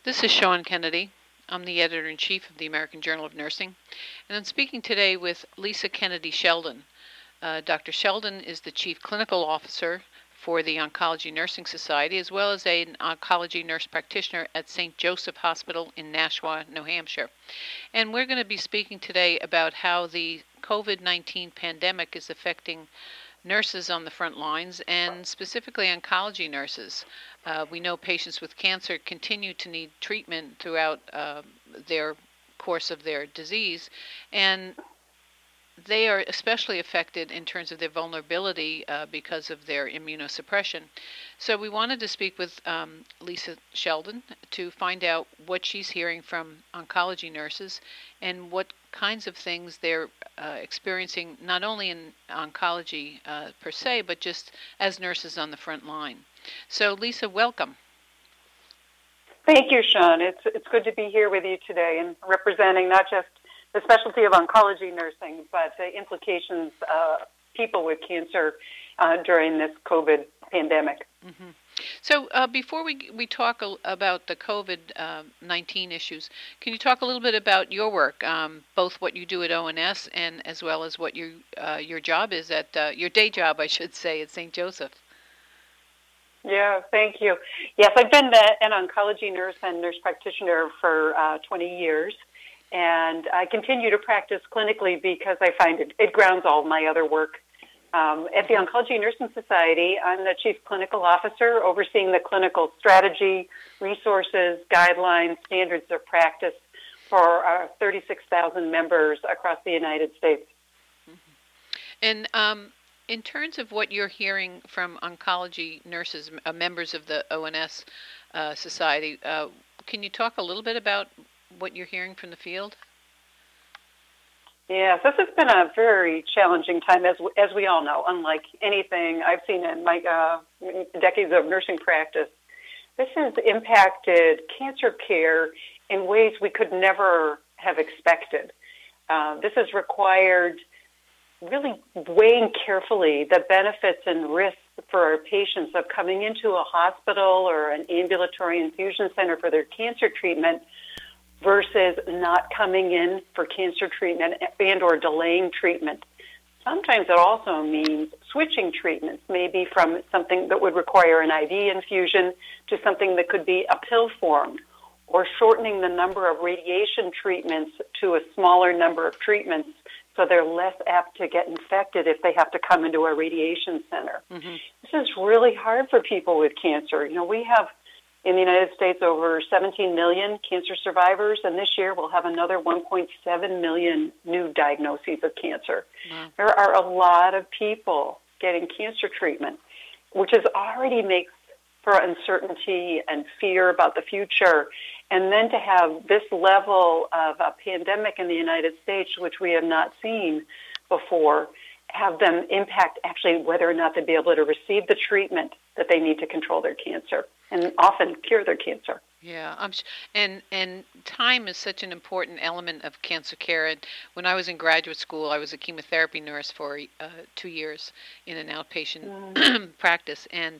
This is Sean Kennedy. I'm the editor-in-chief of the American Journal of Nursing, and I'm speaking today with Lisa Kennedy Sheldon. Dr. Sheldon is the Chief Clinical Officer for the Oncology Nursing Society, as well as an oncology nurse practitioner at St. Joseph Hospital in Nashua, New Hampshire. And we're going to be speaking today about how the COVID-19 pandemic is affecting nurses on the front lines, and specifically oncology nurses. We know patients with cancer continue to need treatment throughout their course of their disease, and they are especially affected in terms of their vulnerability because of their immunosuppression. So we wanted to speak with Lisa Sheldon to find out what she's hearing from oncology nurses and what kinds of things they're experiencing, not only in oncology per se, but just as nurses on the front line. So Lisa, welcome. Thank you, Sean. It's good to be here with you today and representing not just the specialty of oncology nursing, but the implications of people with cancer during this COVID pandemic. Mm-hmm. So before we talk about the COVID-19 issues, can you talk a little bit about your work, both what you do at ONS and as well as what your job is at, your day job, I should say, at St. Joseph? Yeah, thank you. Yes, I've been an oncology nurse and nurse practitioner for 20 years. And I continue to practice clinically because I find it grounds all my other work. At the Oncology Nursing Society, I'm the Chief Clinical Officer, overseeing the clinical strategy, resources, guidelines, standards of practice for our 36,000 members across the United States. Mm-hmm. And in terms of what you're hearing from oncology nurses, members of the ONS Society, can you talk a little bit about what you're hearing from the field? Yes, this has been a very challenging time, as we all know, unlike anything I've seen in my decades of nursing practice. This has impacted cancer care in ways we could never have expected. This has required really weighing carefully the benefits and risks for our patients of coming into a hospital or an ambulatory infusion center for their cancer treatment versus not coming in for cancer treatment and or delaying treatment. Sometimes it also means switching treatments, maybe from something that would require an IV infusion to something that could be a pill form, or shortening the number of radiation treatments to a smaller number of treatments so they're less apt to get infected if they have to come into a radiation center. Mm-hmm. This is really hard for people with cancer. You know, we have in the United States over 17 million cancer survivors, and this year we'll have another 1.7 million new diagnoses of cancer. Wow. There are a lot of people getting cancer treatment, which is already makes for uncertainty and fear about the future. And then to have this level of a pandemic in the United States, which we have not seen before, have them impact actually whether or not they'll be able to receive the treatment that they need to control their cancer and often cure their cancer. Yeah, and time is such an important element of cancer care. And when I was in graduate school, I was a chemotherapy nurse for 2 years in an outpatient practice, and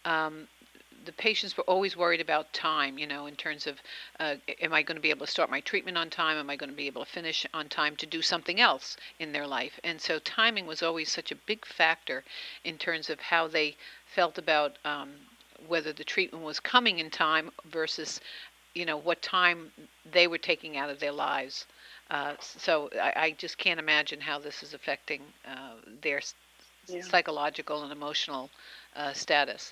the patients were always worried about time, you know, in terms of, am I going to be able to start my treatment on time? Am I going to be able to finish on time to do something else in their life? And so timing was always such a big factor in terms of how they felt about whether the treatment was coming in time versus, you know, what time they were taking out of their lives. So I just can't imagine how this is affecting their psychological and emotional status.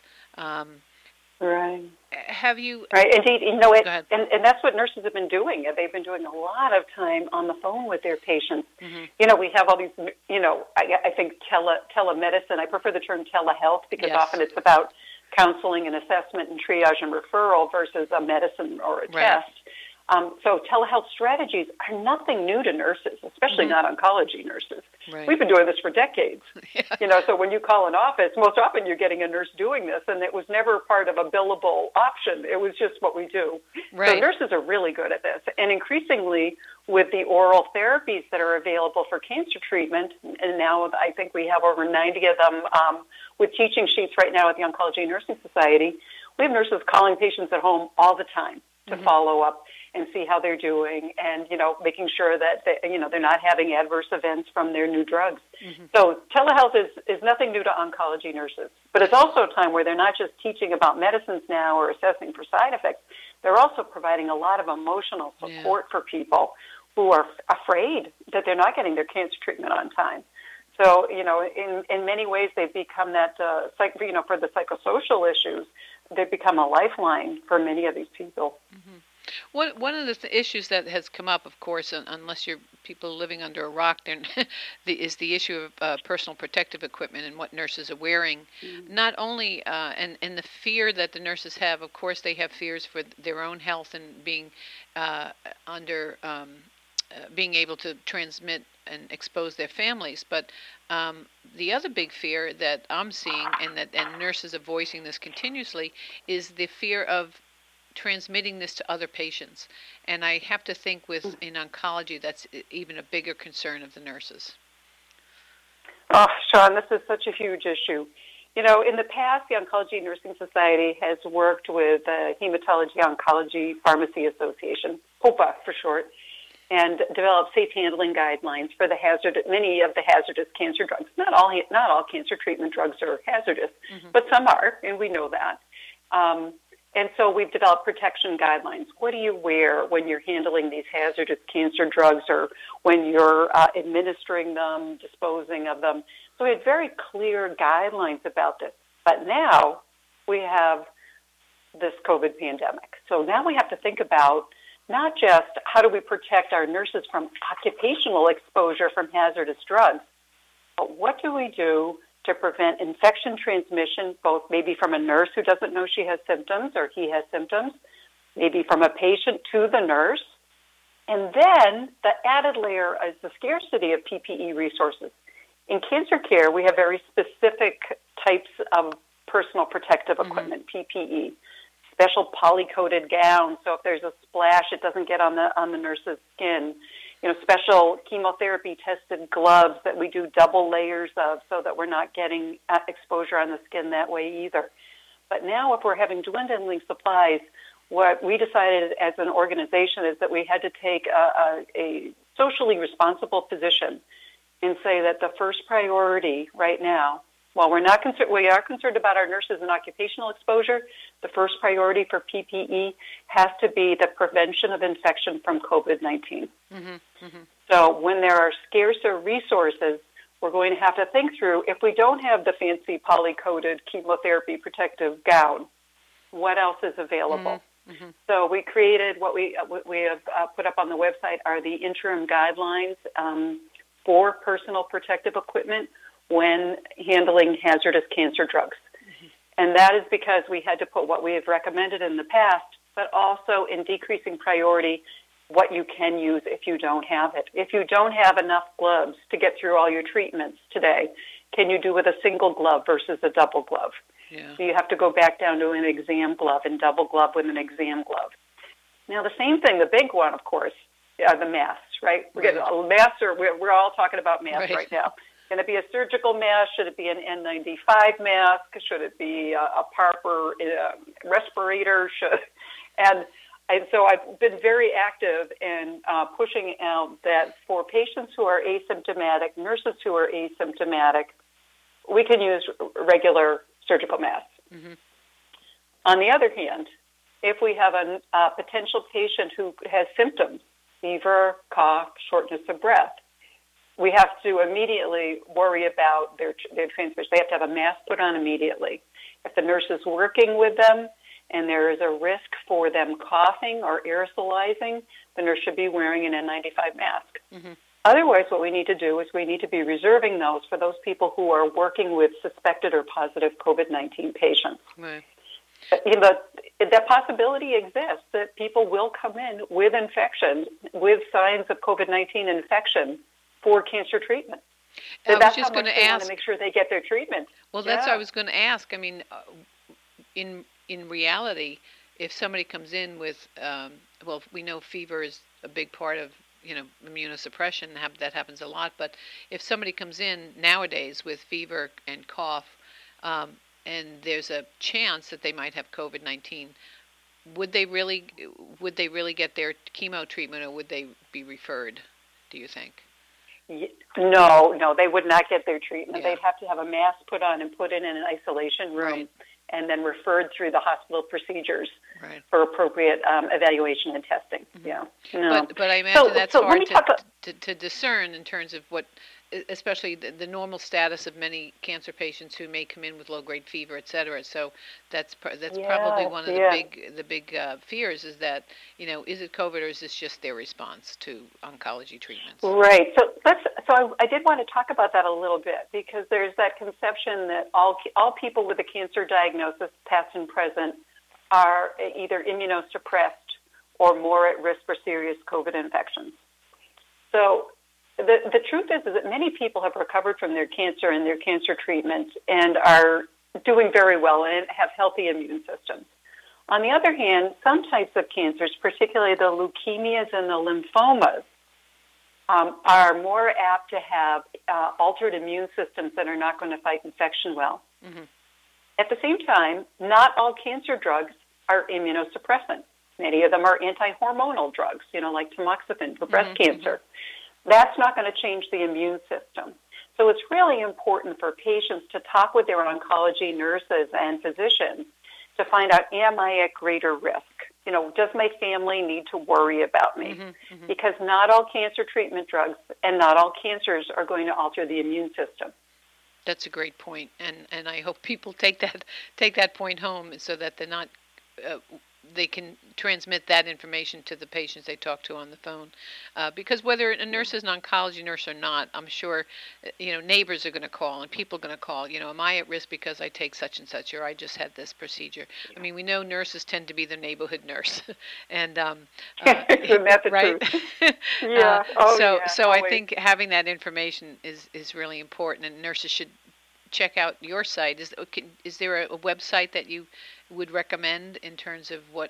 Right. Have you? Right. Indeed. You know, and that's what nurses have been doing. They've been doing a lot of time on the phone with their patients. Mm-hmm. You know, we have all these, you know, I think telemedicine. I prefer the term telehealth because often it's about counseling and assessment and triage and referral versus a medicine or a test. So telehealth strategies are nothing new to nurses, especially not oncology nurses. Right. We've been doing this for decades. You know, so when you call an office, most often you're getting a nurse doing this, and it was never part of a billable option. It was just what we do. Right. So nurses are really good at this. And increasingly, with the oral therapies that are available for cancer treatment, and now I think we have over 90 of them with teaching sheets right now at the Oncology Nursing Society, we have nurses calling patients at home all the time. to follow up and see how they're doing, and making sure that they're not having adverse events from their new drugs. So telehealth is nothing new to oncology nurses, but it's also a time where they're not just teaching about medicines now or assessing for side effects. They're also providing a lot of emotional support for people who are afraid that they're not getting their cancer treatment on time. So, in many ways, they've become that, for the psychosocial issues, they've become a lifeline for many of these people. One of the issues that has come up, of course, unless you're people living under a rock, is the issue of personal protective equipment and what nurses are wearing. Not only, and the fear that the nurses have, of course, they have fears for their own health and being being able to transmit and expose their families. But the other big fear that I'm seeing, and nurses are voicing this continuously, is the fear of transmitting this to other patients. And I have to think in oncology, that's even a bigger concern of the nurses. Oh, Sean, this is such a huge issue. In the past, the Oncology Nursing Society has worked with the Hematology Oncology Pharmacy Association, HOPA for short, and developed safe handling guidelines for many of the hazardous cancer drugs. Not all cancer treatment drugs are hazardous, but some are, and we know that. And so we've developed protection guidelines. What do you wear when you're handling these hazardous cancer drugs, or when you're administering them, disposing of them? So we had very clear guidelines about this. But now we have this COVID pandemic. So now we have to think about not just how do we protect our nurses from occupational exposure from hazardous drugs, but what do we do to prevent infection transmission, both maybe from a nurse who doesn't know she has symptoms or he has symptoms, maybe from a patient to the nurse. And then the added layer is the scarcity of PPE resources. In cancer care, we have very specific types of personal protective equipment, PPE, special poly-coated gowns, so if there's a splash, it doesn't get on the nurse's skin. Special chemotherapy-tested gloves that we do double layers of so that we're not getting exposure on the skin that way either. But now if we're having dwindling supplies, what we decided as an organization is that we had to take a socially responsible position and say that the first priority right now, while we are concerned about our nurses and occupational exposure, the first priority for PPE has to be the prevention of infection from COVID-19. So when there are scarcer resources, we're going to have to think through, if we don't have the fancy poly-coated chemotherapy protective gown, what else is available? So we created what we have put up on the website are the interim guidelines for personal protective equipment when handling hazardous cancer drugs. And that is because we had to put what we have recommended in the past, but also in decreasing priority, what you can use if you don't have it. If you don't have enough gloves to get through all your treatments today, can you do with a single glove versus a double glove? So you have to go back down to an exam glove and double glove with an exam glove. Now the same thing, the big one, of course, are the masks, right? Masks we're all talking about masks right now. Can it be a surgical mask? Should it be an N95 mask? Should it be a proper respirator? And so I've been very active in pushing out that for patients who are asymptomatic, nurses who are asymptomatic, we can use regular surgical masks. On the other hand, if we have a potential patient who has symptoms, fever, cough, shortness of breath, we have to immediately worry about their transmission. They have to have a mask put on immediately. If the nurse is working with them and there is a risk for them coughing or aerosolizing, the nurse should be wearing an N95 mask. Otherwise, what we need to do is we need to be reserving those for those people who are working with suspected or positive COVID-19 patients. That possibility exists that people will come in with infection, with signs of COVID-19 infection for cancer treatment. So that's how much they want to make sure they get their treatment. Well, that's what I was going to ask. I mean, in reality, if somebody comes in with, we know fever is a big part of, immunosuppression. That happens a lot. But if somebody comes in nowadays with fever and cough, and there's a chance that they might have COVID-19, would would they really get their chemo treatment, or would they be referred, do you think? No, they would not get their treatment. Yeah. They'd have to have a mask put on and put in an isolation room, Right. and then referred through the hospital procedures Right. for appropriate evaluation and testing. Mhm. Yeah. No. But I imagine that's so let hard me talk about, to discern in terms of what, especially the normal status of many cancer patients who may come in with low-grade fever, et cetera. So that's probably yeah, one of yeah. the big fears, is that, is it COVID, or is this just their response to oncology treatments? Right. So I did want to talk about that a little bit, because there's that conception that all people with a cancer diagnosis, past and present, are either immunosuppressed or more at risk for serious COVID infections. So the truth is that many people have recovered from their cancer and their cancer treatment and are doing very well and have healthy immune systems. On the other hand, some types of cancers, particularly the leukemias and the lymphomas, are more apt to have altered immune systems that are not going to fight infection well. Mm-hmm. At the same time, not all cancer drugs are immunosuppressant. Many of them are anti-hormonal drugs, like tamoxifen for breast cancer. That's not going to change the immune system. So it's really important for patients to talk with their oncology nurses and physicians to find out, am I at greater risk? Does my family need to worry about me? Because not all cancer treatment drugs and not all cancers are going to alter the immune system. That's a great point, and I hope people take that point home, so that they're not they can transmit that information to the patients they talk to on the phone. Because whether a nurse is an oncology nurse or not, I'm sure, neighbors are going to call and people are going to call, am I at risk because I take such and such, or I just had this procedure? I mean, we know nurses tend to be the neighborhood nurse. And That's the right? truth. Yeah. So I think having that information is really important, and nurses should check out your site. Is there a website that you would recommend in terms of what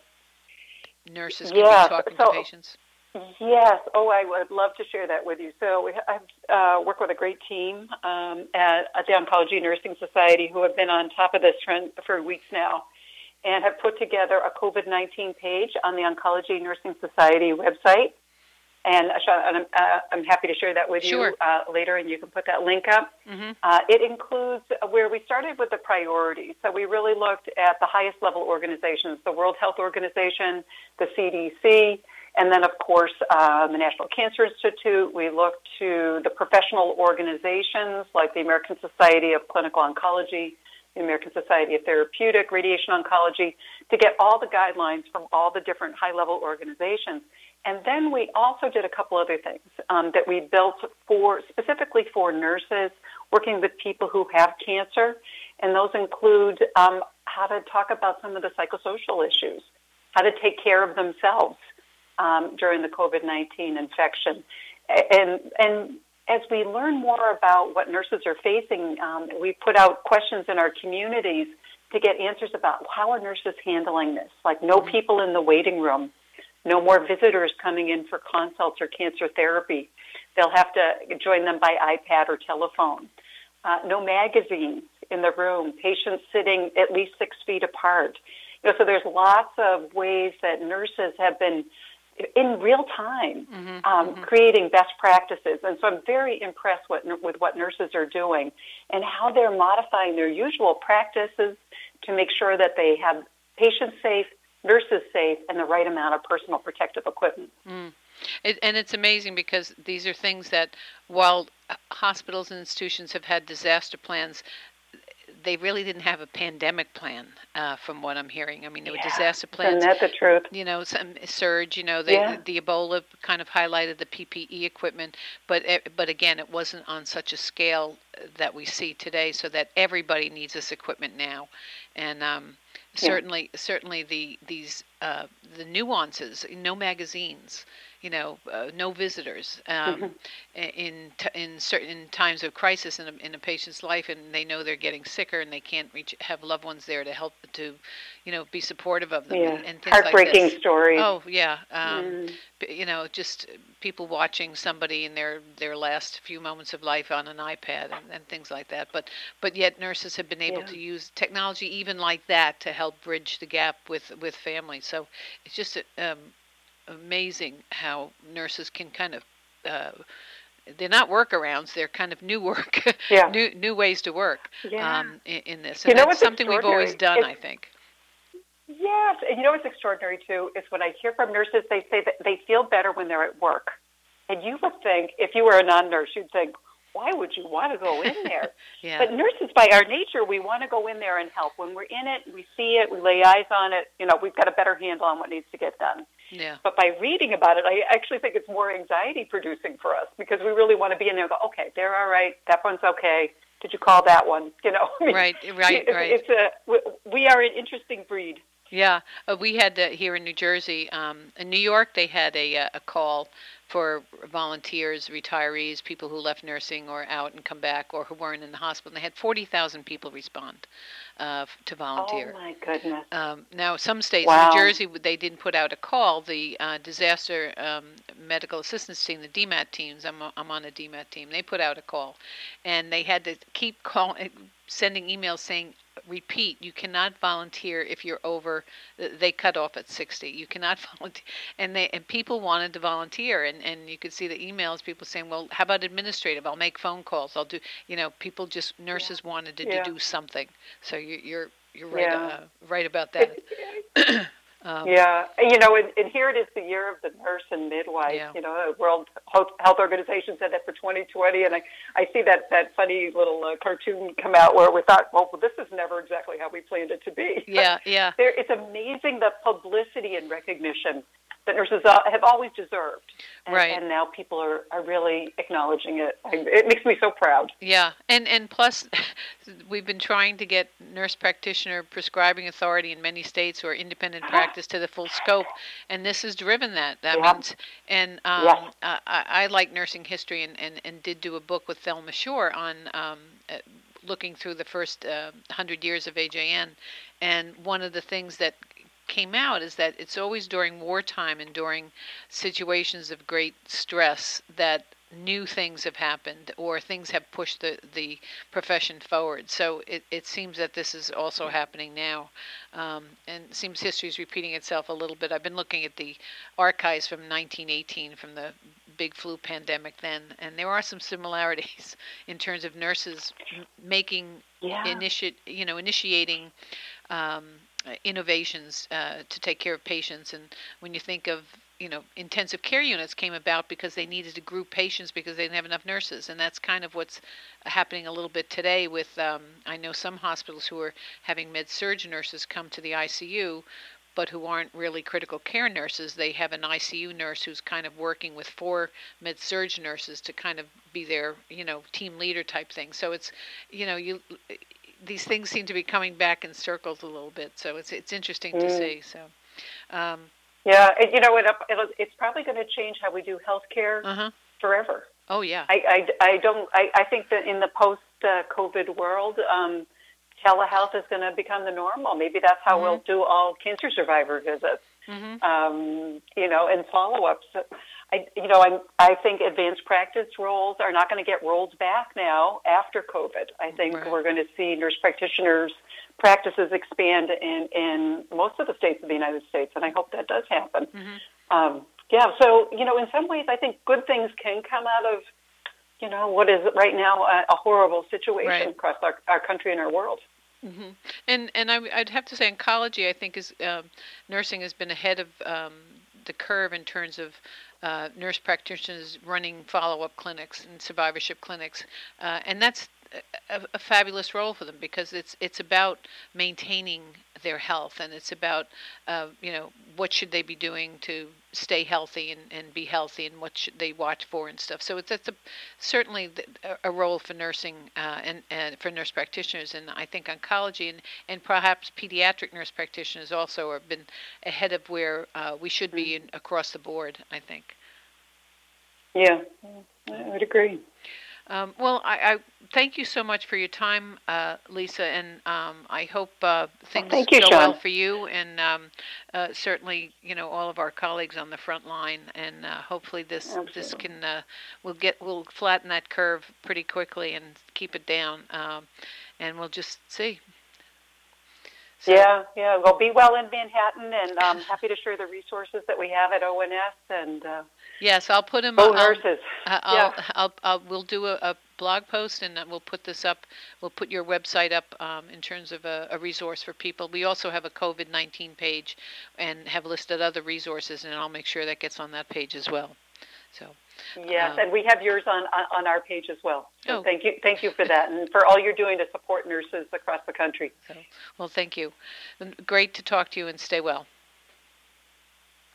nurses can be talking to patients? Yes. I would love to share that with you. So I've worked with a great team at the Oncology Nursing Society, who have been on top of this trend for weeks now, and have put together a COVID-19 page on the Oncology Nursing Society website. And Sean, I'm happy to share that with Sure. you later, and you can put that link up. Mm-hmm. It includes where we started with the priorities. So we really looked at the highest level organizations, the World Health Organization, the CDC, and then, of course, the National Cancer Institute. We looked to the professional organizations like the American Society of Clinical Oncology, the American Society of Therapeutic Radiation Oncology, to get all the guidelines from all the different high-level organizations. And then we also did a couple other things that we built specifically for nurses working with people who have cancer, and those include how to talk about some of the psychosocial issues, how to take care of themselves during the COVID-19 infection. And as we learn more about what nurses are facing, we put out questions in our communities to get answers about how are nurses handling this, like no people in the waiting room, no more visitors coming in for consults or cancer therapy. They'll have to join them by iPad or telephone. No magazines in the room, patients sitting at least 6 feet apart. So there's lots of ways that nurses have been, in real time, creating best practices. And so I'm very impressed with what nurses are doing and how they're modifying their usual practices to make sure that they have patients safe, nurses safe, and the right amount of personal protective equipment. And it's amazing, because these are things that, while hospitals and institutions have had disaster plans, they really didn't have a pandemic plan, from what I'm hearing. I mean, there were disaster plans. Isn't that the truth? Some surge. The Ebola kind of highlighted the PPE equipment, but again, it wasn't on such a scale that we see today, so that everybody needs this equipment now, and certainly the nuances. No magazines. No visitors in certain times of crisis in a patient's life, and they know they're getting sicker and they can't have loved ones there to help to, be supportive of them, and things heartbreaking like this. Stories. Oh yeah, just people watching somebody in their last few moments of life on an iPad and things like that. But yet nurses have been able to use technology even like that to help bridge the gap with families. So it's just amazing how nurses can kind of uh, they're not workarounds; they're kind of new work, Yeah. new ways to work Yeah. in this, You and know that's what's something we've always extraordinary? done, I think. Yes, and you know what's extraordinary too is when I hear from nurses, they say that they feel better when they're at work. And you would think, if you were a non-nurse, you'd think, why would you want to go in there? Yeah. But nurses, by our nature, we want to go in there and help. When we're in it, we see it, we lay eyes on it. We've got a better handle on what needs to get done. Yeah. But by reading about it, I actually think it's more anxiety-producing for us because we really want to be in there and go, okay, they're all right, that one's okay. Did you call that one? Right. We are an interesting breed. Yeah, we had here in New Jersey. In New York, they had a call for volunteers, retirees, people who left nursing or out and come back, or who weren't in the hospital. And they had 40,000 people respond to Oh, volunteer. my goodness. Now, some states, Wow. New Jersey, they didn't put out a call. The disaster medical assistance team, the DMAT teams, I'm on a DMAT team, they put out a call. And they had to keep sending emails saying, repeat, you cannot volunteer if you're over, they cut off at 60. You cannot volunteer. And people wanted to volunteer. And you could see the emails, people saying, well, how about administrative? I'll make phone calls. I'll do, people just, nurses wanted to do something. So you're right, right about that. Yeah, and here it is, the year of the nurse and midwife. Yeah. The World Health Organization said that for 2020, and I see that funny little cartoon come out where we thought, well, this is never exactly how we planned it to be. Yeah. It's amazing the publicity and recognition that nurses have always deserved. Right. And now people are really acknowledging it. It makes me so proud. Yeah. And plus, we've been trying to get nurse practitioner prescribing authority in many states or independent practice to the full scope. And this has driven that. That means, and I like nursing history and did do a book with Thelma Shore on looking through the first 100 years of AJN. And one of the things that came out is that it's always during wartime and during situations of great stress that new things have happened or things have pushed the profession forward. So it seems that this is also happening now. And it seems history is repeating itself a little bit. I've been looking at the archives from 1918, from the big flu pandemic then, and there are some similarities in terms of nurses making, initiating innovations to take care of patients. And when you think of, intensive care units came about because they needed to group patients because they didn't have enough nurses. And that's kind of what's happening a little bit today with, I know some hospitals who are having med-surg nurses come to the ICU, but who aren't really critical care nurses. They have an ICU nurse who's kind of working with 4 med-surg nurses to kind of be their, team leader type thing. So it's, these things seem to be coming back in circles a little bit, so it's interesting to see. So, it's probably going to change how we do healthcare forever. Oh yeah. I think that in the post-COVID world, telehealth is going to become the normal. Maybe that's how we'll do all cancer survivor visits. And follow-ups. I think advanced practice roles are not going to get rolled back now after COVID. I think we're going to see nurse practitioners' practices expand in most of the states of the United States, and I hope that does happen. So, in some ways, I think good things can come out of, what is right now a horrible situation across our country and our world. And I'd have to say oncology, I think, is nursing has been ahead of the curve in terms of nurse practitioners running follow-up clinics and survivorship clinics, and that's a fabulous role for them because it's about maintaining their health, and it's about what should they be doing to stay healthy and be healthy, and what should they watch for and stuff. So that's certainly a role for nursing and for nurse practitioners, and I think oncology and perhaps pediatric nurse practitioners also have been ahead of where we should be across the board, I think. Yeah, I would agree. Well, I thank you so much for your time, Lisa, and I hope things go well for you, and certainly, all of our colleagues on the front line, and hopefully this can we'll flatten that curve pretty quickly and keep it down, and we'll just see. So, yeah. Well, be well in Manhattan, and I'm happy to share the resources that we have at ONS and yes, I'll put him. nurses. Yeah. We'll do a blog post, and we'll put this up. We'll put your website up in terms of a resource for people. We also have a COVID-19 page, and have listed other resources, and I'll make sure that gets on that page as well. So. Yes, and we have yours on our page as well. So Oh. thank you for that, and for all you're doing to support nurses across the country. Well, thank you. Great to talk to you, and stay well.